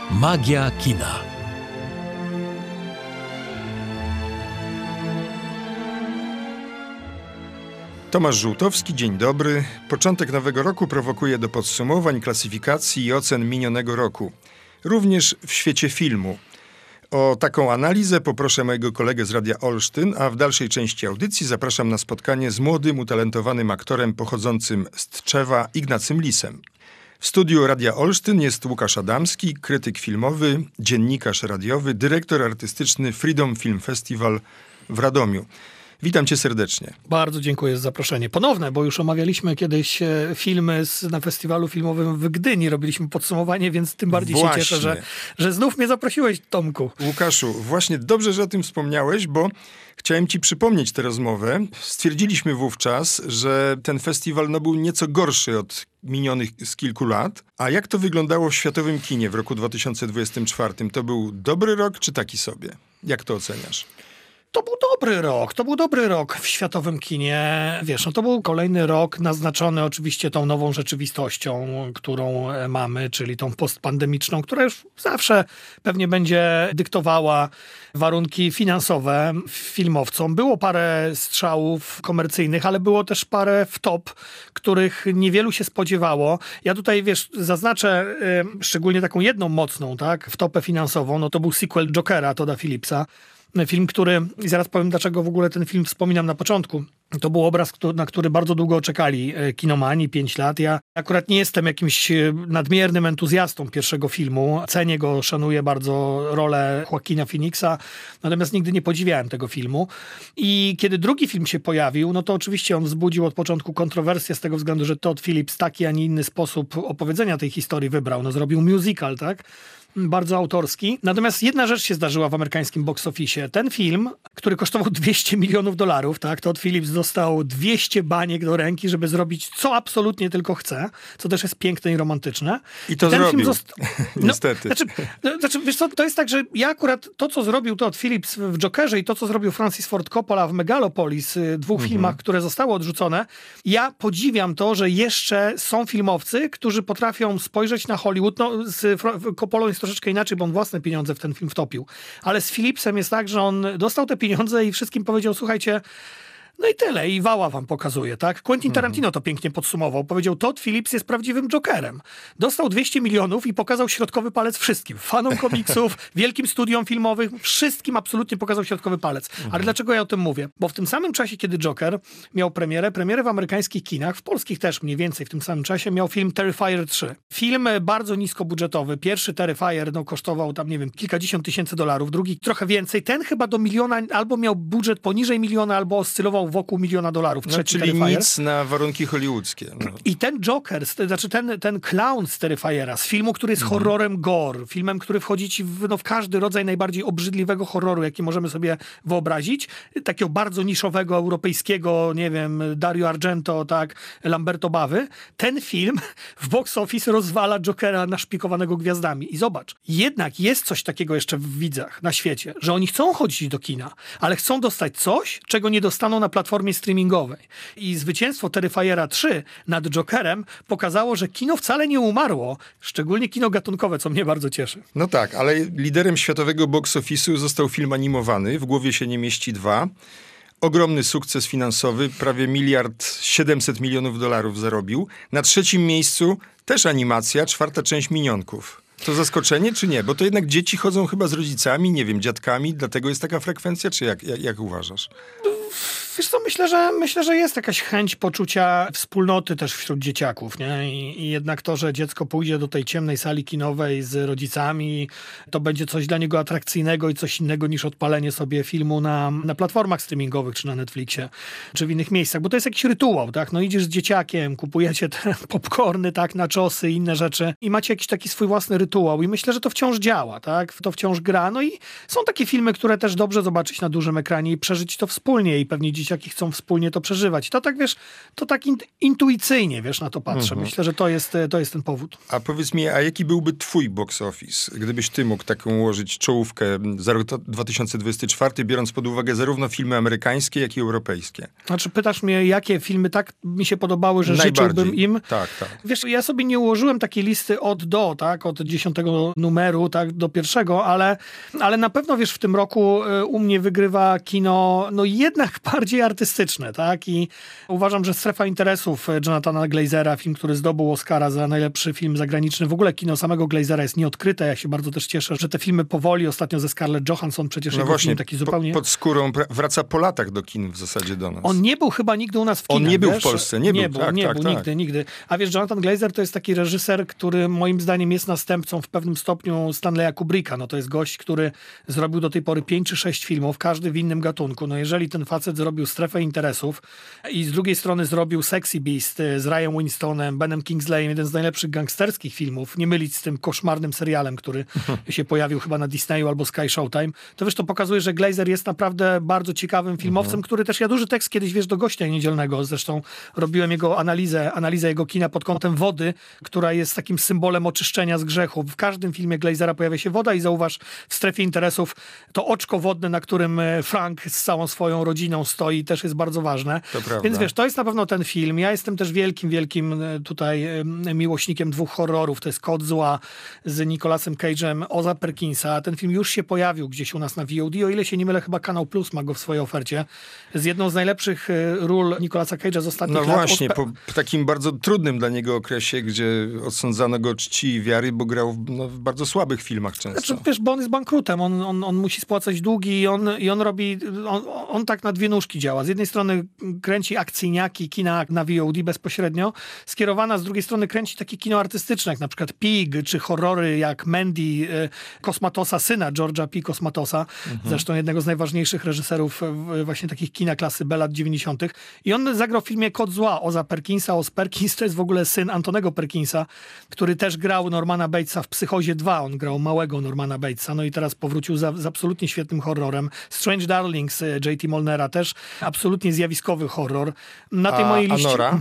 Magia kina. Tomasz Żółtowski, dzień dobry. Początek nowego roku prowokuje do podsumowań, klasyfikacji i ocen minionego roku. Również w świecie filmu. O taką analizę poproszę mojego kolegę z Radia Olsztyn, a w dalszej części audycji zapraszam na spotkanie z młodym, utalentowanym aktorem pochodzącym z Tczewa, Ignacym Lisem. W studiu Radia Olsztyn jest Łukasz Adamski, krytyk filmowy, dziennikarz radiowy, dyrektor artystyczny Freedom Film Festival w Radomiu. Witam cię serdecznie. Bardzo dziękuję za zaproszenie. Ponowne, bo już omawialiśmy kiedyś filmy na festiwalu filmowym w Gdyni. Robiliśmy podsumowanie, więc tym bardziej się cieszę, że znów mnie zaprosiłeś, Tomku. Łukaszu, właśnie dobrze, że o tym wspomniałeś, bo chciałem ci przypomnieć tę rozmowę. Stwierdziliśmy wówczas, że ten festiwal był nieco gorszy od minionych z kilku lat. A jak to wyglądało w światowym kinie w roku 2024? To był dobry rok, czy taki sobie? Jak to oceniasz? To był dobry rok w światowym kinie. Wiesz, to był kolejny rok naznaczony oczywiście tą nową rzeczywistością, którą mamy, czyli tą postpandemiczną, która już zawsze pewnie będzie dyktowała warunki finansowe filmowcom. Było parę strzałów komercyjnych, ale było też parę wtop, których niewielu się spodziewało. Ja tutaj, wiesz, zaznaczę szczególnie taką jedną mocną, tak, wtopę finansową. To był sequel Jokera Todda Phillipsa. Film, i zaraz powiem, dlaczego w ogóle ten film wspominam na początku. To był obraz, na który bardzo długo czekali kinomani, 5 lat. Ja akurat nie jestem jakimś nadmiernym entuzjastą pierwszego filmu. Cenię go, szanuję bardzo rolę Joaquina Phoenixa, natomiast nigdy nie podziwiałem tego filmu. I kiedy drugi film się pojawił, no to oczywiście on wzbudził od początku kontrowersję z tego względu, że Todd Phillips taki, a nie inny sposób opowiedzenia tej historii wybrał. No zrobił musical, tak? Bardzo autorski. Natomiast jedna rzecz się zdarzyła w amerykańskim box office. Ten film, który kosztował $200 milionów, tak, Todd Phillips dostał 200 baniek do ręki, żeby zrobić co absolutnie tylko chce, co też jest piękne i romantyczne. I to ten zrobił. Film Niestety. Znaczy, wiesz co, to jest tak, że ja akurat to, co zrobił Todd Phillips w Jokerze i to, co zrobił Francis Ford Coppola w Megalopolis, dwóch filmach, które zostały odrzucone, ja podziwiam to, że jeszcze są filmowcy, którzy potrafią spojrzeć na Hollywood. No, z Coppolą jest troszeczkę inaczej, bo on własne pieniądze w ten film wtopił. Ale z Phillipsem jest tak, że on dostał te pieniądze i wszystkim powiedział, słuchajcie, no i tyle, i wała wam pokazuje, tak? Quentin Tarantino to pięknie podsumował. Powiedział, Todd Phillips jest prawdziwym Jokerem. Dostał 200 milionów i pokazał środkowy palec wszystkim. Fanom komiksów, wielkim studiom filmowym, wszystkim absolutnie pokazał środkowy palec. Ale dlaczego ja o tym mówię? Bo w tym samym czasie, kiedy Joker miał premierę w amerykańskich kinach, w polskich też mniej więcej w tym samym czasie, miał film Terrifier 3. Film bardzo niskobudżetowy. Pierwszy Terrifier kosztował tam, nie wiem, kilkadziesiąt tysięcy dolarów, drugi trochę więcej. Ten chyba do miliona, albo miał budżet poniżej miliona, albo oscylował wokół $1 miliona. No, czyli Terrifier. Nic na warunki hollywoodzkie. No. I ten Joker, znaczy ten clown z Terrifiera, z filmu, który jest horrorem gore, filmem, który wchodzi ci w każdy rodzaj najbardziej obrzydliwego horroru, jaki możemy sobie wyobrazić, takiego bardzo niszowego, europejskiego, nie wiem, Dario Argento, tak, Lamberto Bawy, ten film w box office rozwala Jokera naszpikowanego gwiazdami. I zobacz, jednak jest coś takiego jeszcze w widzach na świecie, że oni chcą chodzić do kina, ale chcą dostać coś, czego nie dostaną na platformie streamingowej. I zwycięstwo Terrifiera 3 nad Jokerem pokazało, że kino wcale nie umarło, szczególnie kino gatunkowe, co mnie bardzo cieszy. No tak, ale liderem światowego box office'u został film animowany, W głowie się nie mieści 2. Ogromny sukces finansowy, prawie $1,7 milionów zarobił. Na trzecim miejscu też animacja, 4. część Minionków. To zaskoczenie, czy nie? Bo to jednak dzieci chodzą chyba z rodzicami, nie wiem, dziadkami, dlatego jest taka frekwencja, czy jak uważasz? Wiesz co, myślę, że jest jakaś chęć poczucia wspólnoty też wśród dzieciaków, nie? I jednak to, że dziecko pójdzie do tej ciemnej sali kinowej z rodzicami, to będzie coś dla niego atrakcyjnego i coś innego niż odpalenie sobie filmu na platformach streamingowych, czy na Netflixie, czy w innych miejscach, bo to jest jakiś rytuał, tak? No idziesz z dzieciakiem, kupujecie te popcorny, tak, naczosy i inne rzeczy i macie jakiś taki swój własny rytuał i myślę, że to wciąż działa, tak? To wciąż gra. No i są takie filmy, które też dobrze zobaczyć na dużym ekranie i przeżyć to wspólnie i pewnie dzieci dzieciaki chcą wspólnie to przeżywać. To tak, wiesz, to tak intuicyjnie, wiesz, na to patrzę. Myślę, że to jest ten powód. A powiedz mi, a jaki byłby twój box office, gdybyś ty mógł taką ułożyć czołówkę za rok 2024, biorąc pod uwagę zarówno filmy amerykańskie, jak i europejskie? Znaczy, pytasz mnie, jakie filmy tak mi się podobały, że życzyłbym im? Tak. Wiesz, ja sobie nie ułożyłem takiej listy od do, tak, od 10 numeru, tak, do 1, ale na pewno, wiesz, w tym roku u mnie wygrywa kino, no jednak bardziej artystyczne, tak, i uważam, że Strefa interesów Jonathana Glazera, film, który zdobył Oscara za najlepszy film zagraniczny, w ogóle kino samego Glazera jest nieodkryte, ja się bardzo też cieszę, że te filmy powoli, ostatnio ze Scarlett Johansson, przecież no jego właśnie, film taki zupełnie... pod skórą wraca po latach do kin w zasadzie do nas. On nie był chyba nigdy u nas w kinach. On nie był wiesz? w Polsce, nie był, nigdy. A wiesz, Jonathan Glazer to jest taki reżyser, który moim zdaniem jest następcą w pewnym stopniu Stanleya Kubricka. No to jest gość, który zrobił do tej pory 5 czy 6 filmów, każdy w innym gatunku. No jeżeli ten facet zrobił Strefę interesów i z drugiej strony zrobił Sexy Beast z Ryan Winstonem, Benem Kingsleyem, jeden z najlepszych gangsterskich filmów, nie mylić z tym koszmarnym serialem, który się pojawił chyba na Disneyu albo Sky Showtime, to wiesz, to pokazuje, że Glazer jest naprawdę bardzo ciekawym filmowcem, który też, ja duży tekst kiedyś, wiesz, do Gościa Niedzielnego, zresztą robiłem jego analizę jego kina pod kątem wody, która jest takim symbolem oczyszczenia z grzechu. W każdym filmie Glazera pojawia się woda i zauważ, w Strefie interesów to oczko wodne, na którym Frank z całą swoją rodziną stoi, też jest bardzo ważne. To prawda. Więc wiesz, to jest na pewno ten film. Ja jestem też wielkim tutaj miłośnikiem 2 horrorów. To jest Kod Zła z Nicolasem Cage'em, Oza Perkinsa. Ten film już się pojawił gdzieś u nas na VOD, o ile się nie mylę, chyba Kanał Plus ma go w swojej ofercie. Z jedną z najlepszych ról Nicolasa Cage'a z ostatnich lat. No właśnie, po takim bardzo trudnym dla niego okresie, gdzie odsądzano go czci i wiary, bo grał w bardzo słabych filmach często. Znaczy, wiesz, bo on jest bankrutem, on musi spłacać długi i on robi, on tak na 2 nóżki działa. Z jednej strony kręci akcyjniaki, kina na VOD bezpośrednio, skierowana, z drugiej strony kręci takie kino artystyczne, jak na przykład Pig, czy horrory jak Mandy, Kosmatosa, syna George'a P. Kosmatosa, zresztą jednego z najważniejszych reżyserów właśnie takich kina klasy B lat 90. I on zagrał w filmie Kod Zła Oza Perkinsa. Oz Perkins to jest w ogóle syn Antonego Perkinsa, który też grał Normana Batesa w Psychozie 2. On grał małego Normana Batesa, no i teraz powrócił z absolutnie świetnym horrorem. Strange Darlings J.T. Molnera, też absolutnie zjawiskowy horror. Na tej mojej liście... Anora?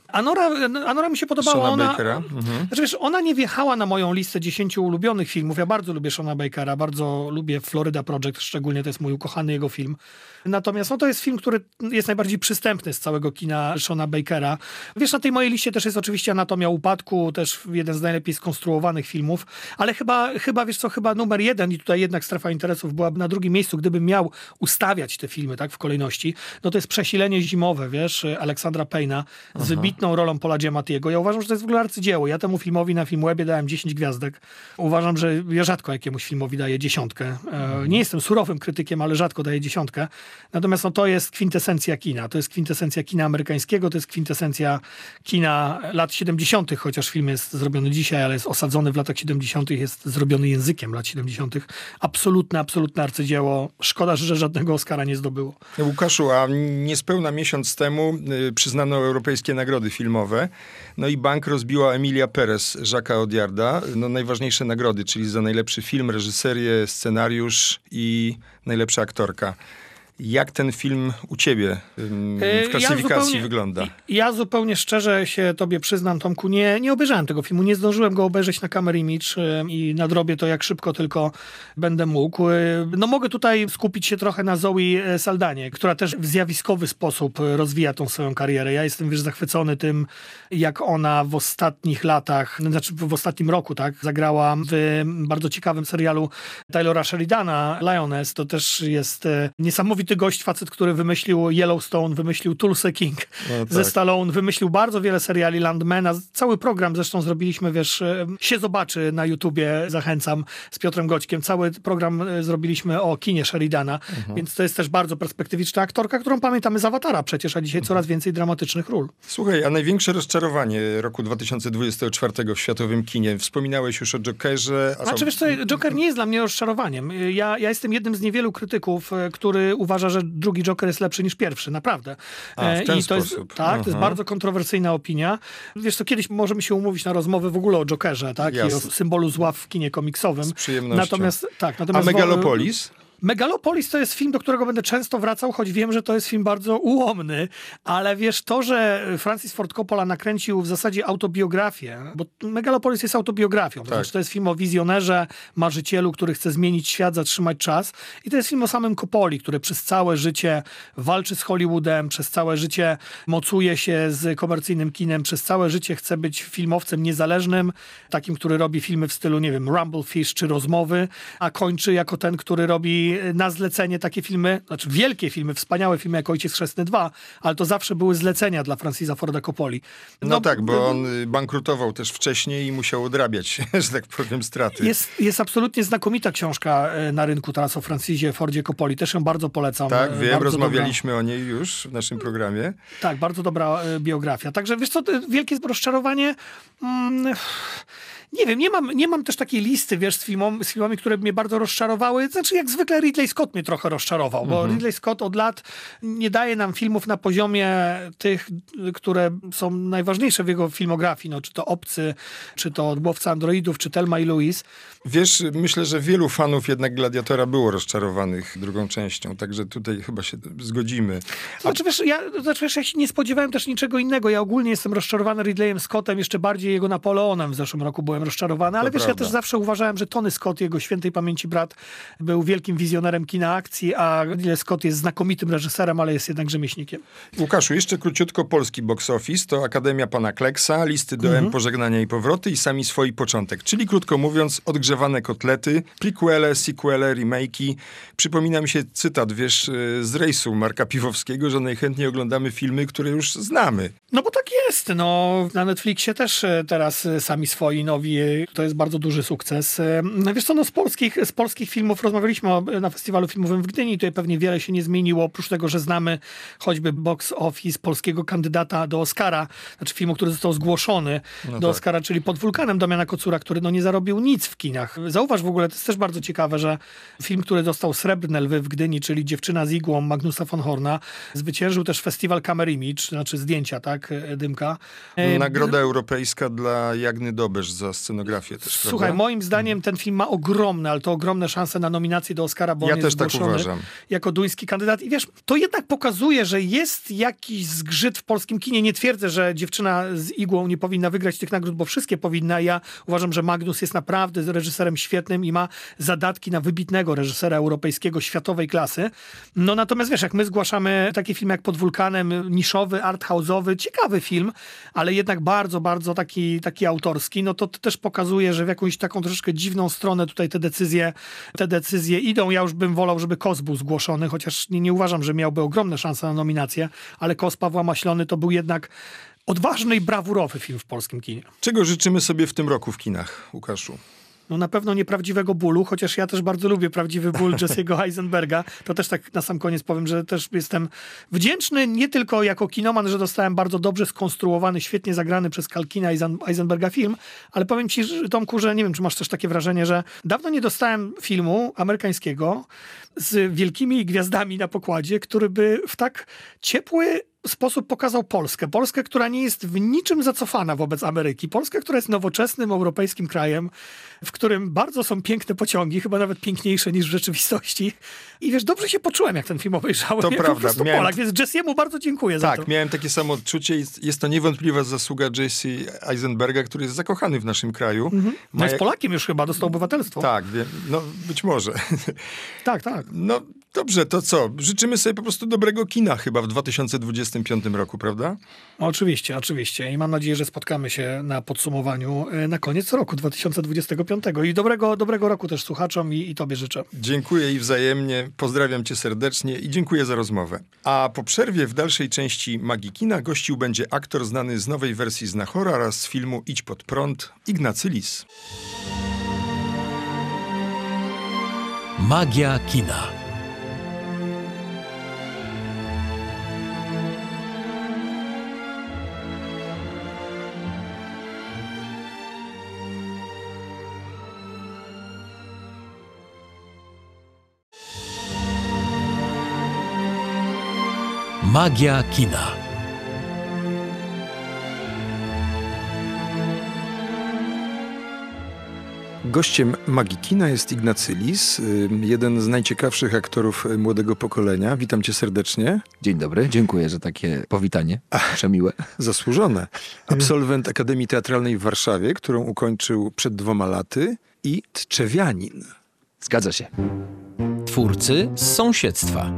Anora mi się podobała. Shona Bakera. Znaczy, wiesz, ona nie wjechała na moją listę 10 ulubionych filmów. Ja bardzo lubię Shona Bakera, bardzo lubię Florida Project, szczególnie to jest mój ukochany jego film. Natomiast to jest film, który jest najbardziej przystępny z całego kina Shona Bakera. Wiesz, na tej mojej liście też jest oczywiście Anatomia Upadku, też jeden z najlepiej skonstruowanych filmów, ale chyba numer 1 i tutaj jednak Strefa interesów byłaby na drugim miejscu, gdybym miał ustawiać te filmy, tak, w kolejności, no to jest Przesilenie zimowe, wiesz, Aleksandra Payna z wybitną rolą Paula Giamattiego. Ja uważam, że to jest w ogóle arcydzieło. Ja temu filmowi na Filmwebie dałem 10 gwiazdek. Uważam, że ja rzadko jakiemuś filmowi daję 10. Nie jestem surowym krytykiem, ale rzadko daję 10. Natomiast to jest kwintesencja kina. To jest kwintesencja kina amerykańskiego, to jest kwintesencja kina lat 70., chociaż film jest zrobiony dzisiaj, ale jest osadzony w latach 70., jest zrobiony językiem lat 70. Absolutne arcydzieło. Szkoda, że żadnego Oscara nie zdobyło. Łukaszu, a niespełna miesiąc temu przyznano europejskie nagrody filmowe. No i bank rozbiła Emilia Perez, Jacques'a Audiarda. No najważniejsze nagrody, czyli za najlepszy film, reżyserię, scenariusz i najlepsza aktorka. Jak ten film u ciebie w klasyfikacji wygląda? Ja zupełnie szczerze się tobie przyznam, Tomku, nie obejrzałem tego filmu. Nie zdążyłem go obejrzeć na Camera Image i nadrobię to jak szybko tylko będę mógł. No mogę tutaj skupić się trochę na Zoe Saldanie, która też w zjawiskowy sposób rozwija tą swoją karierę. Ja jestem, wiesz, zachwycony tym, jak ona w ostatnich latach, znaczy w ostatnim roku, tak, zagrała w bardzo ciekawym serialu Taylora Sheridana, Lioness. To też jest niesamowity gość, facet, który wymyślił Yellowstone, wymyślił Tulsa King ze Stallone, wymyślił bardzo wiele seriali, Landmana, cały program zresztą zrobiliśmy, wiesz, się zobaczy na YouTubie, zachęcam, z Piotrem Goćkiem, cały program zrobiliśmy o kinie Sheridana, więc to jest też bardzo perspektywiczna aktorka, którą pamiętamy z Awatara przecież, a dzisiaj coraz więcej dramatycznych ról. Słuchaj, a największe rozczarowanie roku 2024 w światowym kinie? Wspominałeś już o Jokerze. Znaczy, wiesz co, Joker nie jest dla mnie rozczarowaniem. Ja jestem jednym z niewielu krytyków, który uważa, że drugi Joker jest lepszy niż pierwszy, naprawdę. W ten sposób. To jest bardzo kontrowersyjna opinia. Wiesz co, kiedyś możemy się umówić na rozmowę w ogóle o Jokerze, tak? I o symbolu zła w kinie komiksowym. Z przyjemnością. Natomiast a Megalopolis? Megalopolis to jest film, do którego będę często wracał, choć wiem, że to jest film bardzo ułomny, ale wiesz, to, że Francis Ford Coppola nakręcił w zasadzie autobiografię, bo Megalopolis jest autobiografią, to znaczy to jest film o wizjonerze, marzycielu, który chce zmienić świat, zatrzymać czas i to jest film o samym Coppoli, który przez całe życie walczy z Hollywoodem, przez całe życie mocuje się z komercyjnym kinem, przez całe życie chce być filmowcem niezależnym, takim, który robi filmy w stylu, nie wiem, Rumblefish czy Rozmowy, a kończy jako ten, który robi na zlecenie takie filmy, znaczy wielkie filmy, wspaniałe filmy jak Ojciec Chrzestny 2, ale to zawsze były zlecenia dla Francisa Forda Coppoli. No tak, bo on bankrutował też wcześniej i musiał odrabiać, że tak powiem, straty. Jest absolutnie znakomita książka na rynku teraz o Francisie Fordzie Coppoli. Też ją bardzo polecam. Tak, wiem, rozmawialiśmy o niej już w naszym programie. Tak, bardzo dobra biografia. Także wiesz co, wielkie rozczarowanie... Nie wiem, nie mam też takiej listy, wiesz, z filmami, które mnie bardzo rozczarowały. Znaczy, jak zwykle Ridley Scott mnie trochę rozczarował, bo Ridley Scott od lat nie daje nam filmów na poziomie tych, które są najważniejsze w jego filmografii. No, czy to Obcy, czy to Odmówca androidów, czy Thelma i Louise. Wiesz, myślę, że wielu fanów jednak Gladiatora było rozczarowanych drugą częścią, także tutaj chyba się zgodzimy. Znaczy, wiesz, ja się nie spodziewałem też niczego innego. Ja ogólnie jestem rozczarowany Ridleyem Scottem, jeszcze bardziej jego Napoleonem w zeszłym roku byłem rozczarowany, ale To wiesz, prawda. ja też zawsze uważałem, że Tony Scott, jego świętej pamięci brat, był wielkim wizjonerem kina akcji, a Ridley Scott jest znakomitym reżyserem, ale jest jednak rzemieślnikiem. Łukaszu, jeszcze króciutko polski box office, to Akademia Pana Kleksa, Listy do M, Pożegnania i Powroty i Sami swoi początek. Czyli krótko mówiąc, odgrzewane kotlety, prequele, sequele, remake'i. Przypomina mi się cytat, wiesz, z rejsu Marka Piwowskiego, że najchętniej oglądamy filmy, które już znamy. No bo tak jest, no na Netflixie też teraz Sami swoi nowi, to jest bardzo duży sukces. Wiesz co, no z polskich filmów rozmawialiśmy na festiwalu filmowym w Gdyni, tutaj pewnie wiele się nie zmieniło, oprócz tego, że znamy choćby box office polskiego kandydata do Oscara, znaczy filmu, który został zgłoszony do Oscara, czyli Pod wulkanem Damiana Kocura, który no nie zarobił nic w kinach. Zauważ w ogóle, to jest też bardzo ciekawe, że film, który dostał Srebrne Lwy w Gdyni, czyli Dziewczyna z igłą Magnusa von Horna, zwyciężył też festiwal Camera Image, znaczy zdjęcia, tak, Dymka. Nagroda europejska dla Jagny Dobesz za scenografię też, Słuchaj, prawda? moim zdaniem ten film ma ogromne, ale to ogromne szanse na nominację do Oscara, bo Ja on jest też tak zgłoszony uważam. jako duński kandydat. I wiesz, to jednak pokazuje, że jest jakiś zgrzyt w polskim kinie. Nie twierdzę, że Dziewczyna z igłą nie powinna wygrać tych nagród, bo wszystkie powinna. Ja uważam, że Magnus jest naprawdę reżyserem świetnym i ma zadatki na wybitnego reżysera europejskiego, światowej klasy. No natomiast wiesz, jak my zgłaszamy takie filmy jak Pod wulkanem, niszowy, arthouse'owy, ciekawy film, ale jednak bardzo, bardzo taki autorski, no to też pokazuje, że w jakąś taką troszeczkę dziwną stronę tutaj te decyzje idą. Ja już bym wolał, żeby Kos był zgłoszony, chociaż nie uważam, że miałby ogromne szanse na nominację, ale Kos Pawła Maślony to był jednak odważny i brawurowy film w polskim kinie. Czego życzymy sobie w tym roku w kinach, Łukaszu? No na pewno nieprawdziwego bólu, chociaż ja też bardzo lubię prawdziwy ból Jesse'ego Eisenberga. To też tak na sam koniec powiem, że też jestem wdzięczny nie tylko jako kinoman, że dostałem bardzo dobrze skonstruowany, świetnie zagrany przez Kalkina i Eisenberga film, ale powiem ci, Tomku, że nie wiem, czy masz też takie wrażenie, że dawno nie dostałem filmu amerykańskiego z wielkimi gwiazdami na pokładzie, który by w tak ciepły sposób pokazał Polskę. Polskę, która nie jest w niczym zacofana wobec Ameryki. Polskę, która jest nowoczesnym europejskim krajem, w którym bardzo są piękne pociągi, chyba nawet piękniejsze niż w rzeczywistości. I wiesz, dobrze się poczułem, jak ten film obejrzałem. To jak prawda. po prostu Polak, więc Jesse'emu bardzo dziękuję za to. Tak, miałem takie samo odczucie. Jest to niewątpliwa zasługa Jesse Eisenberga, który jest zakochany w naszym kraju. No jest Polakiem już chyba, dostał obywatelstwo. Tak, wiem. No być może. Tak, tak. No dobrze, to co? Życzymy sobie po prostu dobrego kina chyba w 2025 roku, prawda? Oczywiście, oczywiście. I mam nadzieję, że spotkamy się na podsumowaniu na koniec roku 2025. I dobrego roku też słuchaczom i tobie życzę. Dziękuję i wzajemnie. Pozdrawiam cię serdecznie i dziękuję za rozmowę. A po przerwie w dalszej części Magii Kina gościł będzie aktor znany z nowej wersji Znachora oraz z filmu Idź pod prąd, Ignacy Lis. Magia kina. Magia kina. Gościem Magii Kina jest Ignacy Lis, jeden z najciekawszych aktorów młodego pokolenia. Witam cię serdecznie. Dzień dobry, dziękuję za takie powitanie przemiłe. Zasłużone. Absolwent Akademii Teatralnej w Warszawie, którą ukończył przed 2 laty, i tczewianin. Zgadza się. Twórcy z sąsiedztwa.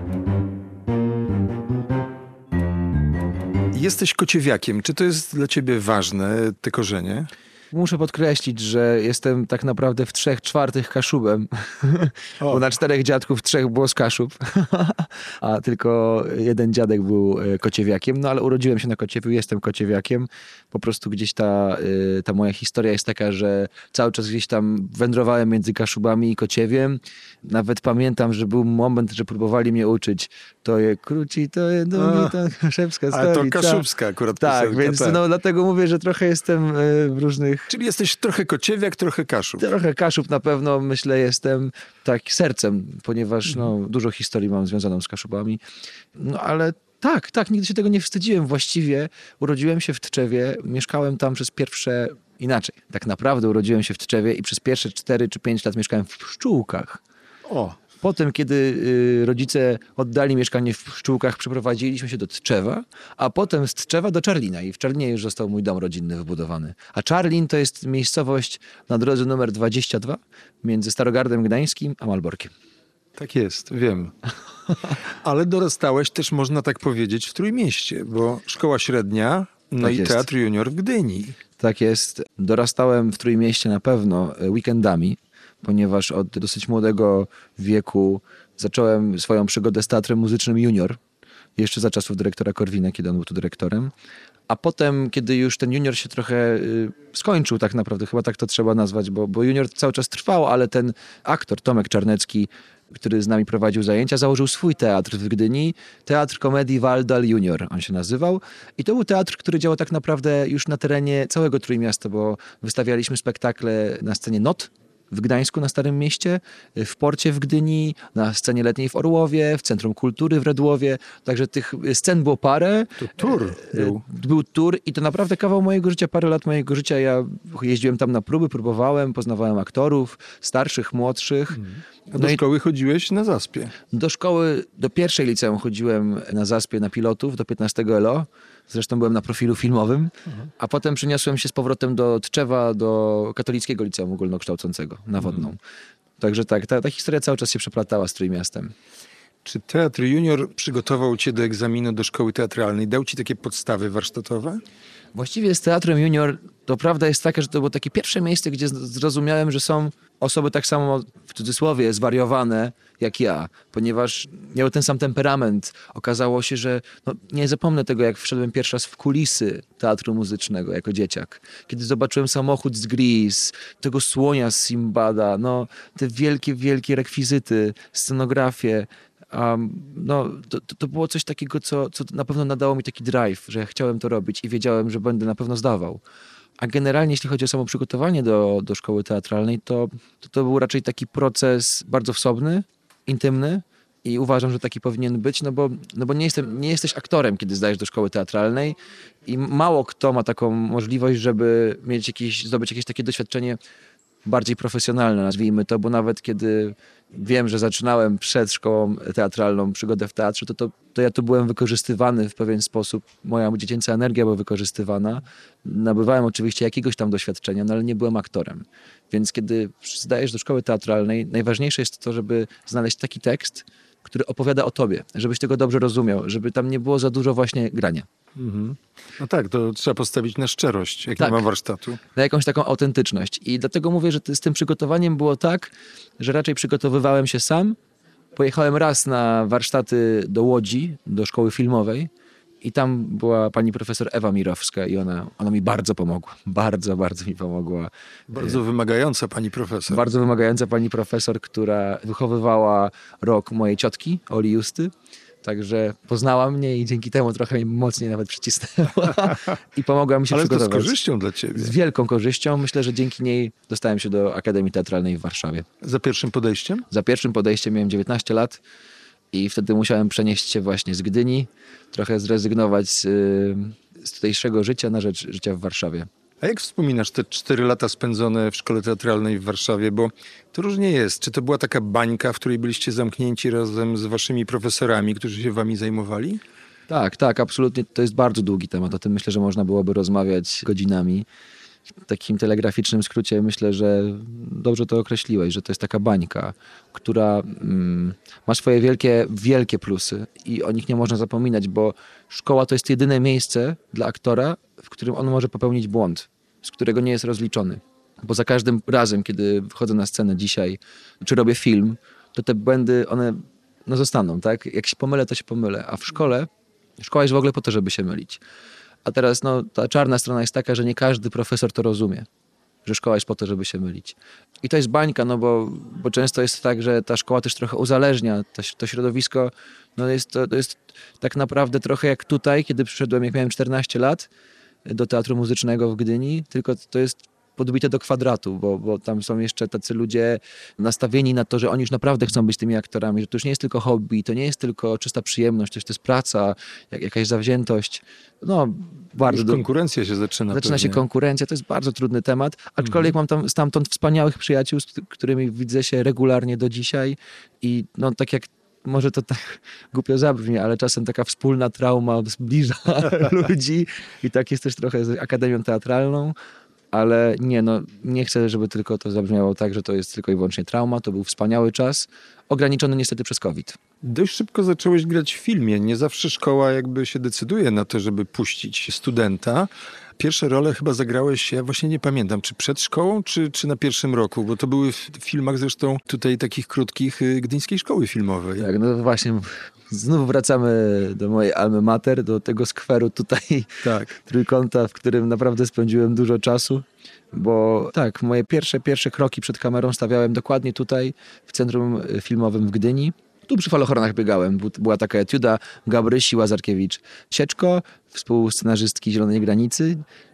Jesteś kociewiakiem. Czy to jest dla ciebie ważne, te korzenie? Muszę podkreślić, że jestem tak naprawdę w 3/4 Kaszubem, bo na 4 dziadków 3 było z Kaszub, a tylko jeden dziadek był kociewiakiem, no ale urodziłem się na Kociewiu, jestem kociewiakiem. Po prostu gdzieś ta moja historia jest taka, że cały czas gdzieś tam wędrowałem między Kaszubami i Kociewiem. Nawet pamiętam, że był moment, że próbowali mnie uczyć. To je króci, to je długi, to kaszubska stolica. Ale to kaszubska akurat tak, piosenka, więc tak. No, dlatego mówię, że trochę jestem w różnych... Czyli jesteś trochę kociewiak, trochę Kaszub. Trochę Kaszub na pewno, myślę, jestem tak sercem, ponieważ dużo historii mam związaną z Kaszubami. No ale tak, nigdy się tego nie wstydziłem. Właściwie urodziłem się w Tczewie, mieszkałem tam przez pierwsze... Inaczej, tak naprawdę urodziłem się w Tczewie i przez pierwsze 4 czy 5 lat mieszkałem w Pszczółkach. O, Potem, kiedy rodzice oddali mieszkanie w Pszczółkach, przeprowadziliśmy się do Tczewa, a potem z Tczewa do Czarlina i w Czarlinie już został mój dom rodzinny wybudowany. A Czarlin to jest miejscowość na drodze numer 22 między Starogardem Gdańskim a Malborkiem. tak jest, wiem. Ale dorastałeś też, można tak powiedzieć, w Trójmieście, bo szkoła średnia, no Tak i jest. Teatr Junior w Gdyni. Tak jest. Dorastałem w Trójmieście na pewno weekendami, ponieważ od dosyć młodego wieku zacząłem swoją przygodę z teatrem muzycznym Junior. Jeszcze za czasów dyrektora Korwina, kiedy on był tu dyrektorem. A potem, kiedy już ten Junior się trochę skończył tak naprawdę, chyba tak to trzeba nazwać, bo Junior cały czas trwał, ale ten aktor Tomek Czarnecki, który z nami prowadził zajęcia, założył swój teatr w Gdyni. Teatr Komedii Waldal Junior on się nazywał. I to był teatr, który działał tak naprawdę już na terenie całego Trójmiasta, bo wystawialiśmy spektakle na scenie NOT w Gdańsku, na Starym Mieście, w Porcie w Gdyni, na scenie letniej w Orłowie, w Centrum Kultury w Redłowie. Także tych scen było parę. To tur był. Był tur i to naprawdę kawał mojego życia, parę lat mojego życia. Ja jeździłem tam na próby, próbowałem, poznawałem aktorów, starszych, młodszych. A do szkoły chodziłeś na Zaspie. Do szkoły, do pierwszej liceum chodziłem na Zaspie na pilotów, do 15 LO. Zresztą byłem na profilu filmowym. A potem przeniosłem się z powrotem do Tczewa, do katolickiego liceum ogólnokształcącego na Wodną. Także tak, ta historia cały czas się przeplatała z Trójmiastem. Czy Teatr Junior przygotował cię do egzaminu do szkoły teatralnej? Dał ci takie podstawy warsztatowe? Właściwie z Teatrem Junior to prawda jest taka, że to było takie pierwsze miejsce, gdzie zrozumiałem, że są osoby tak samo, w cudzysłowie, zwariowane jak ja, ponieważ miały ten sam temperament. Okazało się, że nie zapomnę tego, jak wszedłem pierwszy raz w kulisy teatru muzycznego jako dzieciak. Kiedy zobaczyłem samochód z Grease, tego słonia z Simbada, te wielkie, wielkie rekwizyty, scenografię. To było coś takiego, co na pewno nadało mi taki drive, że ja chciałem to robić i wiedziałem, że będę na pewno zdawał. A generalnie, jeśli chodzi o samo przygotowanie do szkoły teatralnej, to był raczej taki proces bardzo wsobny, intymny i uważam, że taki powinien być, bo nie jesteś aktorem, kiedy zdajesz do szkoły teatralnej i mało kto ma taką możliwość, żeby zdobyć jakieś takie doświadczenie bardziej profesjonalne, nazwijmy to, bo nawet kiedy wiem, że zaczynałem przed szkołą teatralną przygodę w teatrze, to ja tu byłem wykorzystywany w pewien sposób. Moja dziecięca energia była wykorzystywana. Nabywałem oczywiście jakiegoś tam doświadczenia, ale nie byłem aktorem. Więc kiedy zdajesz do szkoły teatralnej, najważniejsze jest to, żeby znaleźć taki tekst, który opowiada o tobie, żebyś tego dobrze rozumiał, żeby tam nie było za dużo właśnie grania. Mhm. No tak, to trzeba postawić na szczerość, jak nie ma warsztatu. Na jakąś taką autentyczność. I dlatego mówię, że z tym przygotowaniem było tak, że raczej przygotowywałem się sam. Pojechałem raz na warsztaty do Łodzi, do szkoły filmowej i tam była pani profesor Ewa Mirowska i ona mi bardzo pomogła. Bardzo, bardzo mi pomogła. Bardzo wymagająca pani profesor. Bardzo wymagająca pani profesor, która wychowywała rok mojej ciotki, Oli Justy. Także poznała mnie i dzięki temu trochę mocniej nawet przycisnęła i pomogła mi się przygotować. Ale to z korzyścią dla ciebie. Z wielką korzyścią. Myślę, że dzięki niej dostałem się do Akademii Teatralnej w Warszawie. Za pierwszym podejściem? Za pierwszym podejściem miałem 19 lat i wtedy musiałem przenieść się właśnie z Gdyni, trochę zrezygnować z tutejszego życia na rzecz życia w Warszawie. A jak wspominasz te 4 lata spędzone w szkole teatralnej w Warszawie? Bo to różnie jest. Czy to była taka bańka, w której byliście zamknięci razem z waszymi profesorami, którzy się wami zajmowali? Tak, absolutnie. To jest bardzo długi temat. O tym myślę, że można byłoby rozmawiać godzinami. W takim telegraficznym skrócie myślę, że dobrze to określiłeś, że to jest taka bańka, która ma swoje wielkie plusy i o nich nie można zapominać, bo szkoła to jest jedyne miejsce dla aktora, w którym on może popełnić błąd, z którego nie jest rozliczony. Bo za każdym razem, kiedy wchodzę na scenę dzisiaj, czy robię film, to te błędy, one zostaną, tak? Jak się pomylę, to się pomylę. A w szkoła jest w ogóle po to, żeby się mylić. A teraz ta czarna strona jest taka, że nie każdy profesor to rozumie, że szkoła jest po to, żeby się mylić. I to jest bańka, bo często jest tak, że ta szkoła też trochę uzależnia. To środowisko to jest tak naprawdę trochę jak tutaj, kiedy przyszedłem, jak miałem 14 lat do Teatru Muzycznego w Gdyni, tylko to jest podbite do kwadratu, bo tam są jeszcze tacy ludzie nastawieni na to, że oni już naprawdę chcą być tymi aktorami, że to już nie jest tylko hobby, to nie jest tylko czysta przyjemność, to jest praca, jakaś zawziętość. Bardzo konkurencja się zaczyna. Zaczyna się konkurencja, to jest bardzo trudny temat, aczkolwiek mam tam stamtąd wspaniałych przyjaciół, z którymi widzę się regularnie do dzisiaj i tak jak może to tak głupio zabrzmi, ale czasem taka wspólna trauma zbliża ludzi i tak jest też trochę z Akademią Teatralną. Ale nie chcę, żeby tylko to zabrzmiało tak, że to jest tylko i wyłącznie trauma. To był wspaniały czas, ograniczony niestety przez COVID. Dość szybko zacząłeś grać w filmie. Nie zawsze szkoła jakby się decyduje na to, żeby puścić studenta. Pierwsze role chyba zagrałeś, ja właśnie nie pamiętam, czy przed szkołą, czy na pierwszym roku, bo to były w filmach zresztą tutaj takich krótkich Gdyńskiej Szkoły Filmowej. Tak, właśnie znów wracamy do mojej alma mater, do tego skweru tutaj, tak. Trójkąta, w którym naprawdę spędziłem dużo czasu, bo tak, moje pierwsze kroki przed kamerą stawiałem dokładnie tutaj, w Centrum Filmowym w Gdyni. Tu przy falochronach biegałem. Była taka etiuda Gabrysi, Łazarkiewicz, Sieczko, współscenarzystki Zielonej Granicy,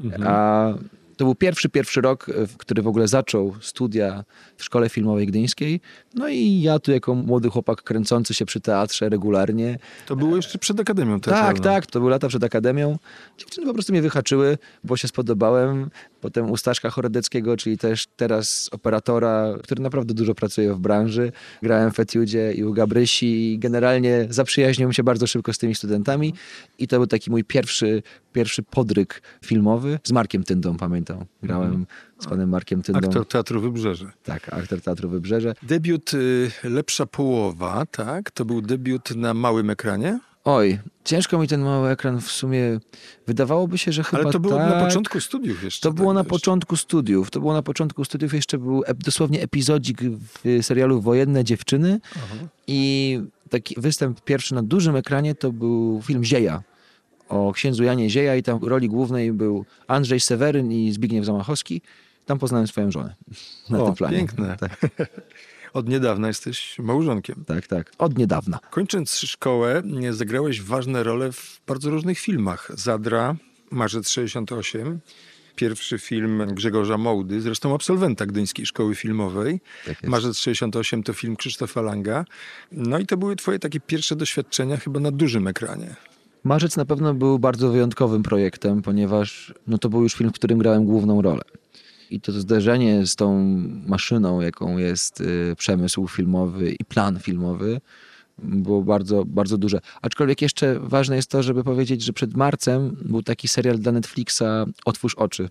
a to był pierwszy rok, w który w ogóle zaczął studia w Szkole Filmowej Gdyńskiej. No i ja tu jako młody chłopak kręcący się przy teatrze regularnie. To było jeszcze przed Akademią Teatralną. Tak, to były lata przed Akademią. Dziewczyny po prostu mnie wyhaczyły, bo się spodobałem. Potem u Staszka Chorodeckiego, czyli też teraz operatora, który naprawdę dużo pracuje w branży. Grałem w etiudzie i u Gabrysi i generalnie zaprzyjaźniłem się bardzo szybko z tymi studentami i to był taki mój pierwszy podryk filmowy z Markiem Tyndą, pamiętam. Grałem z panem Markiem Tyndą. Aktor Teatru Wybrzeże. Tak, aktor Teatru Wybrzeże. Debiut Lepsza połowa, tak? To był debiut na małym ekranie? Oj, ciężko mi ten mały ekran w sumie. Wydawałoby się, że chyba Ale to było tak. na początku studiów jeszcze. To było na początku studiów. To było na początku studiów. Jeszcze był dosłownie epizodzik w serialu Wojenne dziewczyny. Aha. I taki występ pierwszy na dużym ekranie to był film Zieja. O księdzu Janie Zieja i tam w roli głównej był Andrzej Seweryn i Zbigniew Zamachowski. Tam poznałem swoją żonę. Na tym planie. Piękne. Tak. Od niedawna jesteś małżonkiem. Tak. Od niedawna. Kończąc szkołę, zagrałeś ważne role w bardzo różnych filmach. Zadra, Marzec 68, pierwszy film Grzegorza Mołdy, zresztą absolwenta Gdyńskiej Szkoły Filmowej. Tak Marzec 68 to film Krzysztofa Langa. No i to były twoje takie pierwsze doświadczenia chyba na dużym ekranie. Marzec na pewno był bardzo wyjątkowym projektem, ponieważ to był już film, w którym grałem główną rolę. I to zderzenie z tą maszyną, jaką jest przemysł filmowy i plan filmowy, było bardzo, bardzo duże. Aczkolwiek jeszcze ważne jest to, żeby powiedzieć, że przed marcem był taki serial dla Netflixa Otwórz oczy.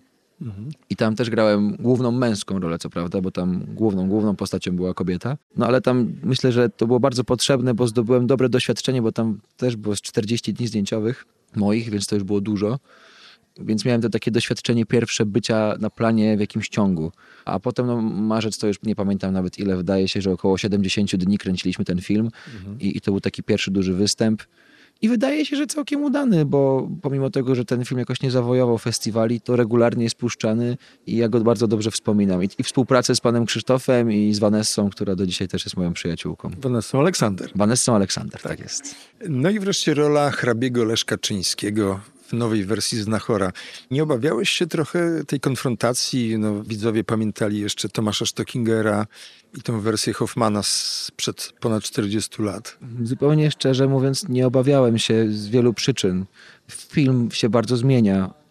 I tam też grałem główną męską rolę, co prawda, bo tam główną postacią była kobieta. No ale tam myślę, że to było bardzo potrzebne, bo zdobyłem dobre doświadczenie, bo tam też było z 40 dni zdjęciowych moich, więc to już było dużo. Więc miałem to takie doświadczenie pierwsze bycia na planie w jakimś ciągu. A potem marzec to już nie pamiętam nawet ile, wydaje się, że około 70 dni kręciliśmy ten film i to był taki pierwszy duży występ. I wydaje się, że całkiem udany, bo pomimo tego, że ten film jakoś nie zawojował festiwali, to regularnie jest puszczany i ja go bardzo dobrze wspominam. I współpracę z panem Krzysztofem i z Vanessą, która do dzisiaj też jest moją przyjaciółką. Vanessą Aleksander. Vanessą Aleksander, tak jest. No i wreszcie rola hrabiego Leszka Czyńskiego w nowej wersji Znachora. Nie obawiałeś się trochę tej konfrontacji? Widzowie pamiętali jeszcze Tomasza Stockingera i tą wersję Hoffmana sprzed ponad 40 lat. Zupełnie szczerze mówiąc, nie obawiałem się z wielu przyczyn. Film się bardzo zmienia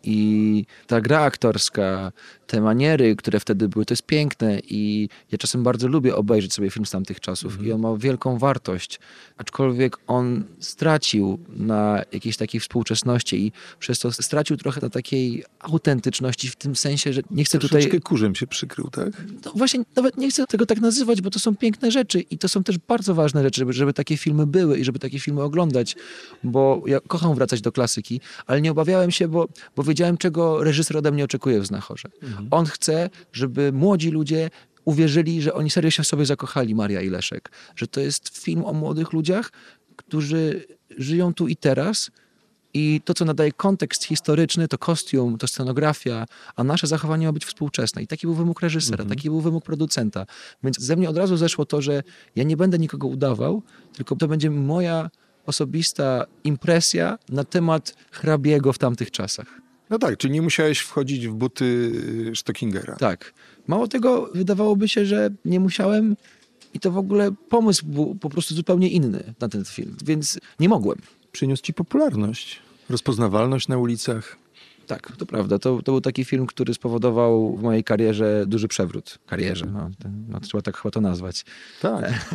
I ta gra aktorska, te maniery, które wtedy były, to jest piękne i ja czasem bardzo lubię obejrzeć sobie film z tamtych czasów i on ma wielką wartość, aczkolwiek on stracił na jakiejś takiej współczesności i przez to stracił trochę na takiej autentyczności w tym sensie, że nie chcę Troszeczkę tutaj... kurzem się przykrył, tak? No właśnie, nawet nie chcę tego tak nazywać, bo to są piękne rzeczy i to są też bardzo ważne rzeczy, żeby takie filmy były i żeby takie filmy oglądać, bo ja kocham wracać do klasyki, ale nie obawiałem się, bo wiedziałem, czego reżyser ode mnie oczekuje w Znachorze. On chce, żeby młodzi ludzie uwierzyli, że oni serio się w sobie zakochali, Maria i Leszek. Że to jest film o młodych ludziach, którzy żyją tu i teraz i to, co nadaje kontekst historyczny, to kostium, to scenografia, a nasze zachowanie ma być współczesne. I taki był wymóg reżysera, taki był wymóg producenta. Więc ze mnie od razu zeszło to, że ja nie będę nikogo udawał, tylko to będzie moja osobista impresja na temat hrabiego w tamtych czasach. No tak, czyli nie musiałeś wchodzić w buty Stockingera. Tak. Mało tego, wydawałoby się, że nie musiałem i to w ogóle pomysł był po prostu zupełnie inny na ten film, więc nie mogłem. Przyniósł ci popularność, rozpoznawalność na ulicach. Tak, to prawda. To był taki film, który spowodował w mojej karierze duży przewrót. Karierze, trzeba tak chyba to nazwać. Tak.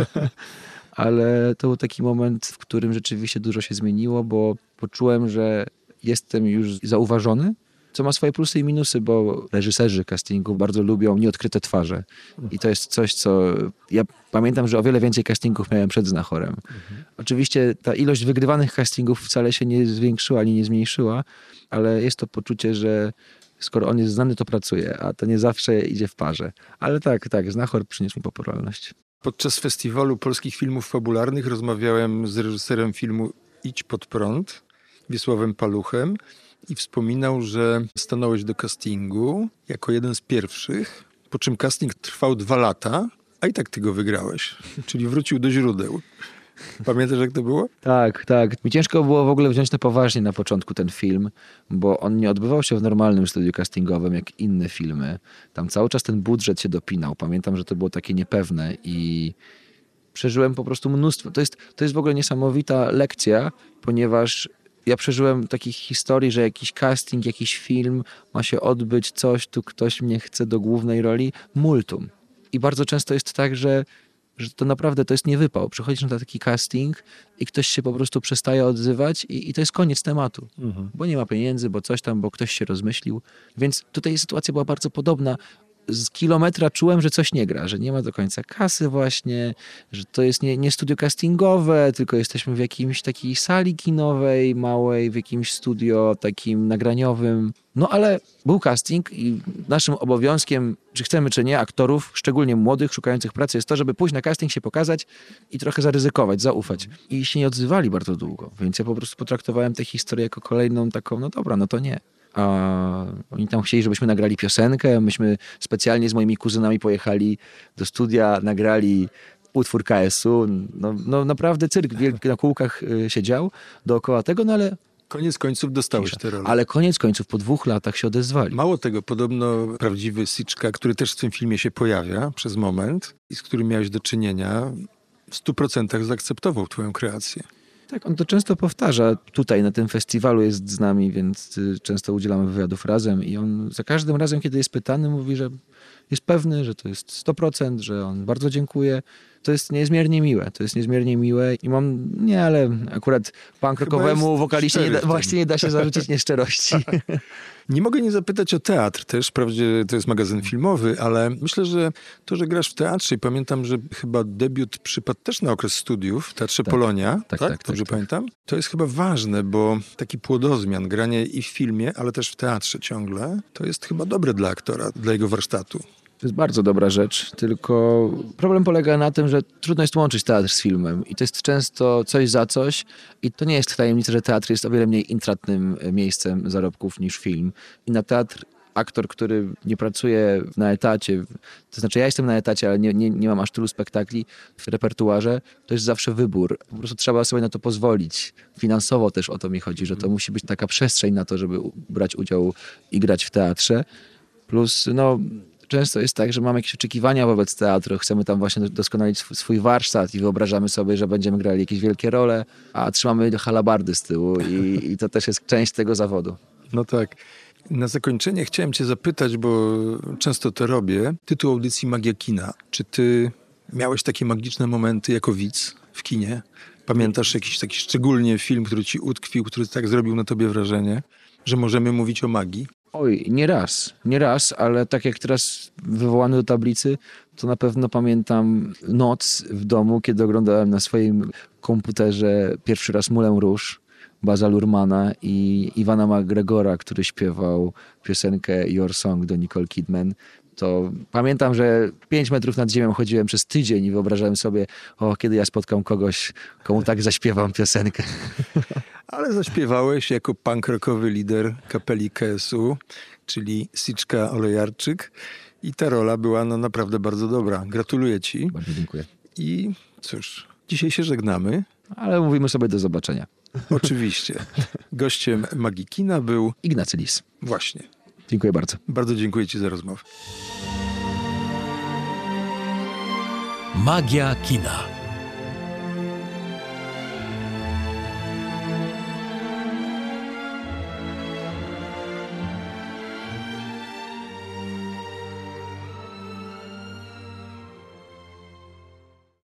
Ale to był taki moment, w którym rzeczywiście dużo się zmieniło, bo poczułem, że jestem już zauważony, co ma swoje plusy i minusy, bo reżyserzy castingu bardzo lubią nieodkryte twarze. I to jest coś, co... Ja pamiętam, że o wiele więcej castingów miałem przed Znachorem. Oczywiście ta ilość wygrywanych castingów wcale się nie zwiększyła ani nie zmniejszyła, ale jest to poczucie, że skoro on jest znany, to pracuje, a to nie zawsze idzie w parze. Ale tak, Znachor przyniósł mi popularność. Podczas festiwalu polskich filmów fabularnych rozmawiałem z reżyserem filmu Idź pod prąd, Wiesławem Paluchem, i wspominał, że stanąłeś do castingu jako jeden z pierwszych, po czym casting trwał 2 lata, a i tak ty go wygrałeś. Czyli wrócił do źródeł. Pamiętasz, jak to było? Tak. Mi ciężko było w ogóle wziąć na poważnie na początku ten film, bo on nie odbywał się w normalnym studiu castingowym, jak inne filmy. Tam cały czas ten budżet się dopinał. Pamiętam, że to było takie niepewne i przeżyłem po prostu mnóstwo. To jest w ogóle niesamowita lekcja, ponieważ ja przeżyłem takich historii, że jakiś casting, jakiś film ma się odbyć, coś, tu ktoś mnie chce do głównej roli, multum. I bardzo często jest tak, że to naprawdę to jest niewypał. Przychodzisz na taki casting i ktoś się po prostu przestaje odzywać i to jest koniec tematu. Bo nie ma pieniędzy, bo coś tam, bo ktoś się rozmyślił. Więc tutaj sytuacja była bardzo podobna. Z kilometra czułem, że coś nie gra, że nie ma do końca kasy właśnie, że to jest nie studio castingowe, tylko jesteśmy w jakiejś takiej sali kinowej małej, w jakimś studio takim nagraniowym. No ale był casting i naszym obowiązkiem, czy chcemy czy nie, aktorów, szczególnie młodych, szukających pracy, jest to, żeby pójść na casting, się pokazać i trochę zaryzykować, zaufać. I się nie odzywali bardzo długo, więc ja po prostu potraktowałem tę historię jako kolejną taką, no dobra, no to nie. A oni tam chcieli, żebyśmy nagrali piosenkę. Myśmy specjalnie z moimi kuzynami pojechali do studia, nagrali utwór KS-u. No naprawdę cyrk wielki na kółkach się dział dookoła tego, no ale... Koniec końców dostałeś tę rolę. Ale koniec końców po 2 latach się odezwali. Mało tego, podobno prawdziwy Siczka, który też w tym filmie się pojawia przez moment i z którym miałeś do czynienia, w 100% zaakceptował twoją kreację. Tak, on to często powtarza. Tutaj na tym festiwalu jest z nami, więc często udzielamy wywiadów razem i on za każdym razem, kiedy jest pytany, mówi, że jest pewny, że to jest 100%, że on bardzo dziękuję. To jest niezmiernie miłe i ale akurat punk rockowemu wokaliście nie da się zarzucić nieszczerości. Nie mogę nie zapytać o teatr też, wprawdzie to jest magazyn filmowy, ale myślę, że to, że grasz w teatrze i pamiętam, że chyba debiut przypadł też na okres studiów w Teatrze Polonia, tak? Dobrze pamiętam? To jest chyba ważne, bo taki płodozmian, granie i w filmie, ale też w teatrze ciągle, to jest chyba dobre dla aktora, dla jego warsztatu. To jest bardzo dobra rzecz, tylko problem polega na tym, że trudno jest łączyć teatr z filmem i to jest często coś za coś i to nie jest tajemnica, że teatr jest o wiele mniej intratnym miejscem zarobków niż film. I na teatr aktor, który nie pracuje na etacie, to znaczy ja jestem na etacie, ale nie mam aż tylu spektakli w repertuarze, to jest zawsze wybór. Po prostu trzeba sobie na to pozwolić. Finansowo też o to mi chodzi, że to musi być taka przestrzeń na to, żeby brać udział i grać w teatrze. Plus, często jest tak, że mamy jakieś oczekiwania wobec teatru, chcemy tam właśnie doskonalić swój warsztat i wyobrażamy sobie, że będziemy grali jakieś wielkie role, a trzymamy halabardy z tyłu i to też jest część tego zawodu. No tak. Na zakończenie chciałem cię zapytać, bo często to robię. Tytuł audycji Magia Kina. Czy ty miałeś takie magiczne momenty jako widz w kinie? Pamiętasz jakiś taki szczególnie film, który ci utkwił, który tak zrobił na tobie wrażenie, że możemy mówić o magii? Oj, nie raz, ale tak jak teraz wywołany do tablicy, to na pewno pamiętam noc w domu, kiedy oglądałem na swoim komputerze pierwszy raz Moulin Rouge Baza Luhrmanna i Iwana McGregora, który śpiewał piosenkę Your Song do Nicole Kidman. To pamiętam, że 5 metrów nad ziemią chodziłem przez tydzień i wyobrażałem sobie, kiedy ja spotkam kogoś, komu tak zaśpiewam piosenkę. Ale zaśpiewałeś jako punk rockowy lider kapeli KSU, czyli Siczka Olejarczyk. I ta rola była naprawdę bardzo dobra. Gratuluję ci. Bardzo dziękuję. I cóż, dzisiaj się żegnamy. Ale mówimy sobie do zobaczenia. Oczywiście. Gościem Magii Kina był Ignacy Lis. Właśnie. Dziękuję bardzo. Bardzo dziękuję ci za rozmowę. Magia kina.